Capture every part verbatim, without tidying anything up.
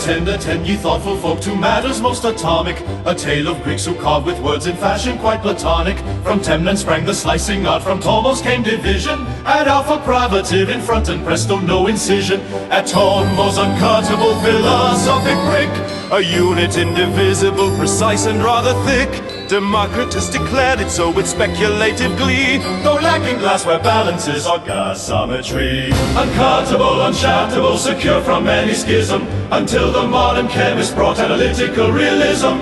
attend, attend, ye thoughtful folk, to matters most atomic. A tale of Greeks who carved with words in fashion quite platonic. From Temnon sprang the slicing art, from Tomos came division. At Alpha privative in front, and presto no incision. At Tomos uncuttable philosophic brick, a unit indivisible, precise and rather thick. Democritus declared it so with speculative glee, though lacking glassware balances or gasometry. Uncuttable, unshattable, secure from any schism, until the modern chemist brought analytical realism.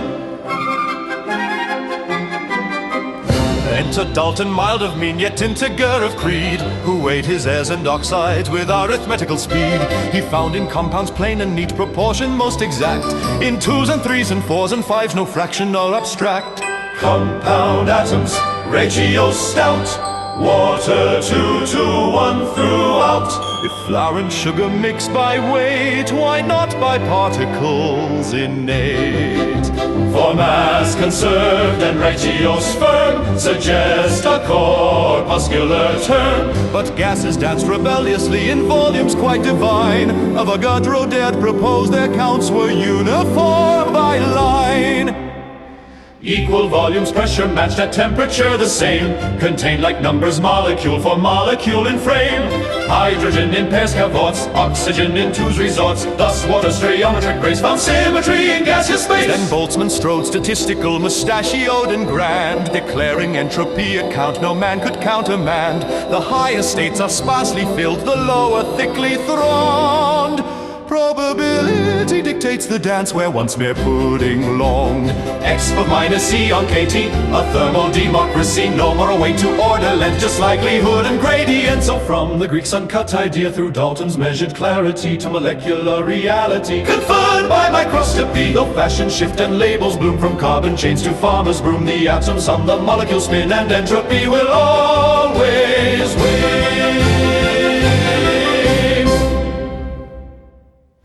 Enter Dalton, mild of mien, yet integer of creed, who weighed his airs and oxides with arithmetical speed. He found in compounds plain and neat, proportion most exact. In twos and threes and fours and fives, no fraction or abstract. Compound atoms, ratio stout, water two to one throughout. If flour and sugar mix by weight, why not by particles innate? For mass conserved and ratios firm suggest a corpuscular term. But gases danced rebelliously in volumes quite divine. Avogadro dared propose their counts were uniform by line. Equal volumes, pressure matched at temperature the same, contained like numbers molecule for molecule in frame. Hydrogen in pairs cavorts, oxygen in twos resorts. Thus water stereometric grace found symmetry in gaseous space. Then Boltzmann strode statistical, mustachioed and grand, declaring entropy a count no man could countermand. The higher states are sparsely filled, the lower thickly thronged. Probability dictates the dance where once mere pudding longed. X of minus C on K T, a thermal democracy. No more a way to order length, just likelihood and gradient. So from the Greeks' uncut idea through Dalton's measured clarity to molecular reality, conferred by microscopy. Though fashion shift and labels bloom, from carbon chains to farmer's broom, the atoms sum, the molecules spin, and entropy will always win.